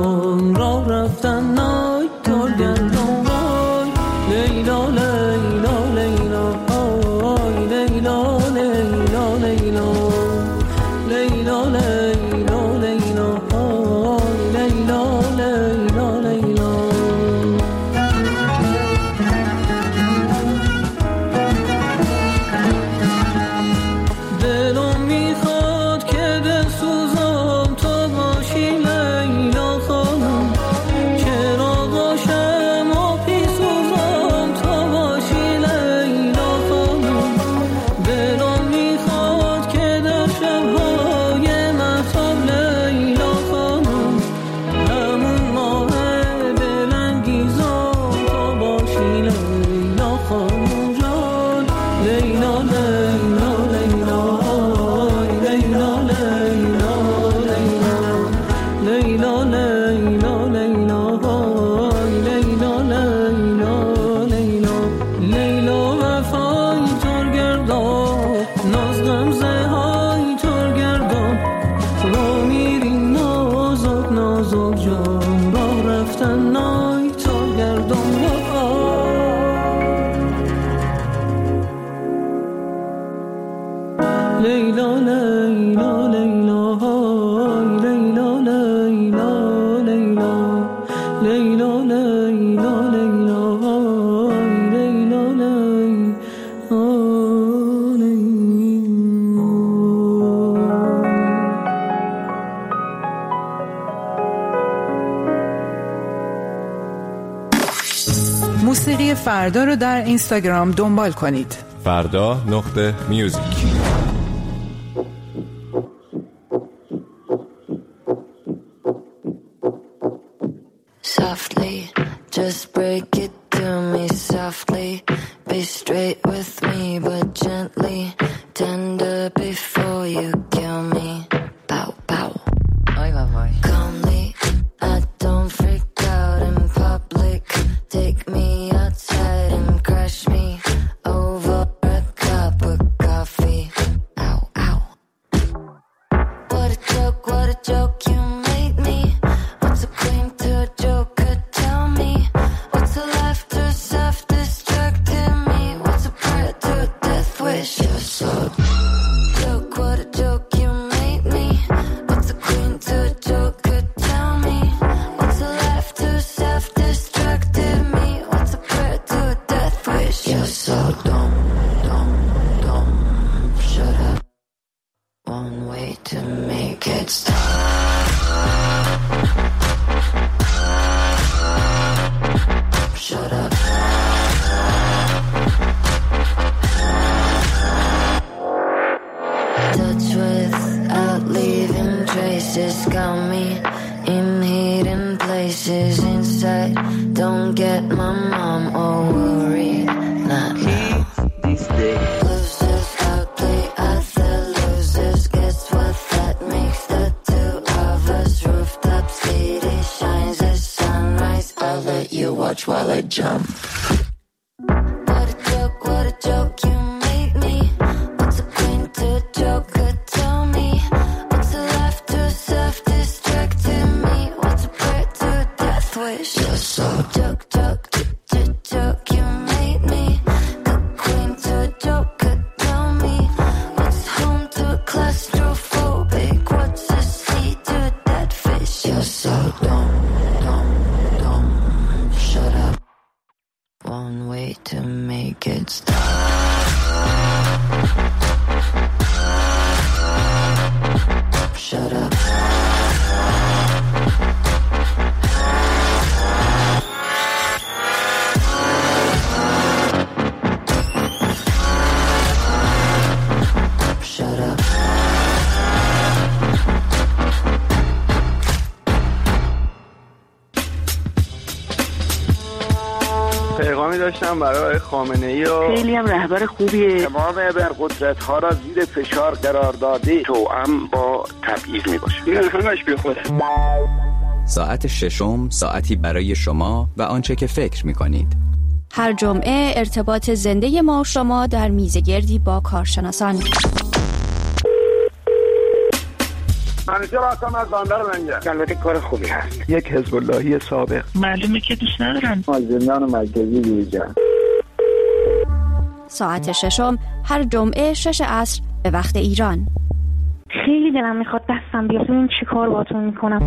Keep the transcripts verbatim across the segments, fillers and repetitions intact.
جان را رفتن نای تا گردون وای لیلا لیلا لیلا آی لیلا لیلا لیلا لیلا لیلا لیلا آی لیلا لیلا لیلا دلم میخواد که بسوزم تا باشی لیلا خانم چرا باشم و پیسوزم تا باشی لیلا خانم دلم میخواد که در شبهای مهتاب لیلا خانم همون ماه دلانگیزم تا باشی لیلا خانم جان لیلا لیلا لیلا لیلا لیلا لیلا لیلا لیلا لیلا لیلا لیلا لیلا وفای ترگردان ناز غمزه های ترگردان رو میری نازک نازک جان راه رفتن نای ترگردان لیلا لیلا لیلا لیلا لیلا لیلا لیلا لیلا لیلا لیلا موسیقی فردا رو در اینستاگرام دنبال کنید. فردا نقطه میوزیک. Softly, just break it to me softly. Be straight with me, but gently. Tender before you kill me. Pow, pow. Calmly, I don't freak out in public. Take me outside and crush me over a cup of coffee. Ow, ow. What a joke, what a joke you made me. What's a queen to a joker? Tell me. What's a life to self-destructing me? What's a prayer to a death wish? You're so joke, what a joke you made me. What's a queen to a joker? Tell me. What's a life to self-destructing me? What's a prayer to a death wish? You're so dumb, dumb, dumb. Shut up. One way to make it stop. Shut up. Touch without leaving traces. Got me in hidden places inside. Don't get my mom all worried. Not now. Losers outplay other losers. Guess what that makes the two of us? Rooftop city shines as sunrise. I'll let you watch while I jump. What a joke, what a joke you made me. What's a queen to a joker? Tell me. What's a life to self-destructing me? What's a prayer to a death wish? You're so joke, joke, joke, joke you made me. Good queen to a joker. Tell me. What's home to a claustrophobic? What's a sea to a dead fish? You're so dumb, dumb, dumb. Shut up. One way to make it stop. Shut up. Shut up. پیغامی داشتم برای خامنه‌ای و خیلی هم رهبر خوبیه. تمام ابرقدرت‌ها را زیر فشار قرار داده توأم با تبعیض میباشه. این همش بیخوده. ساعت ششم، ساعتی برای شما و آنچه که فکر می‌کنید. هر جمعه ارتباط زنده ما و شما در میزگردی با کارشناسان. منوچهر هستم از بندر لنگر. البته کار خوبی هست. یک حزب اللهی سابق. معلومه که دوست ندارم. از زندان مرکزی بیرون. ساعت ششم هر جمعه شش عصر به وقت ایران. خیلی دلم میخواد دستم بیاد ببین چی کار باهاتون میکنم.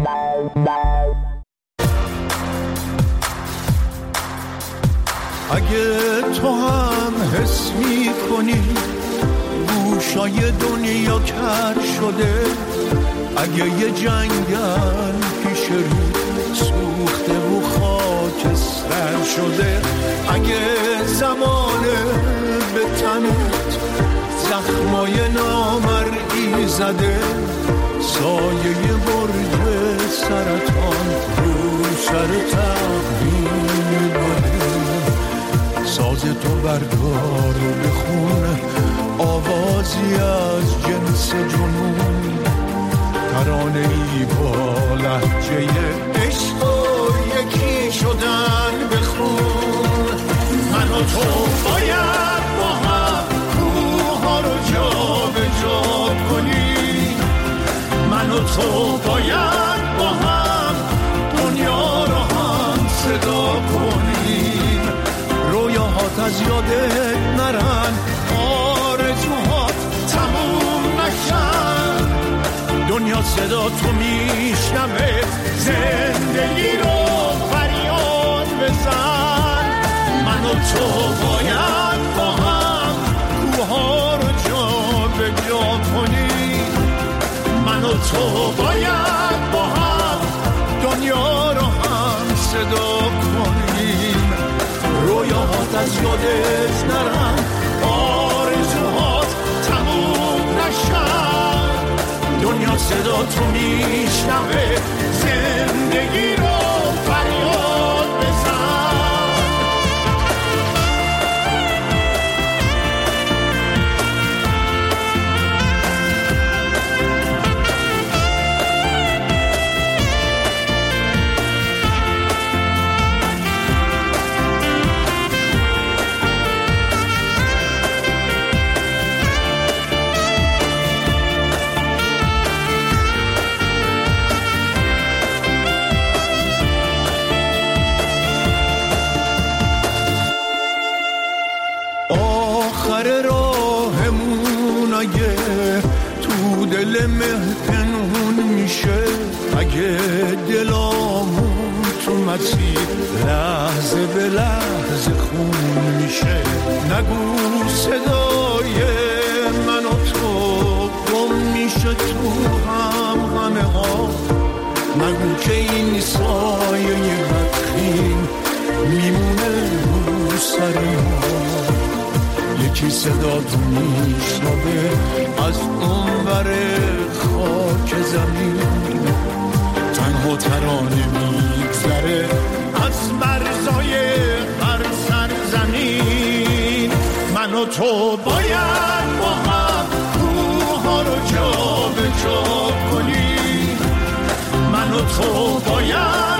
اگه تو هم حس میکنی گوشای دنیا کر شده، اگه یه جنگل پیش رو سوخته و خاکستر شده، اگه زمانه به تنت زخمای نامرئی زده، سایه برج سرطان رو سر تقویم بده، ساز تو بردار و بخون آوازی از جنس جنون، ترانه ای با لهجه عشق و یکی شدن بخون. من و تو باید با هم کوها رو جا به جا کنیم، من و تو باید با هم دنیا رو هم صدا کنیم، رویاهات از یادت نرن، آرزوهات تموم نشن، دنیا صدا تو میشنوه، زندگی رو فریاد بزن. من و تو باید با هم کوها رو جا به جا کنیم، من و تو باید با هم دنیا رو هم صدا کنیم، رویاهات از یادت نرن، آرزوهات تموم نشن، دنیا صدا تو میشنوه، زندگی رو فریاد بزن. آخر راهمون اگه تو دل مهپنهون میشه، اگه دلامون تو مسیر لحظه به لحظه خون میشه، نگو صدای من و تو گم میشه تو هم همه ها، نگو که این سایه بدخیم میمونه رو سر ما، یکی صدا تو میشنوه از اون بر خاک زمین، تنها ترانه میگذره از مرزای هر سرزمین. من و تو باید با هم کوها رو جا به جا کنیم، من و تو باید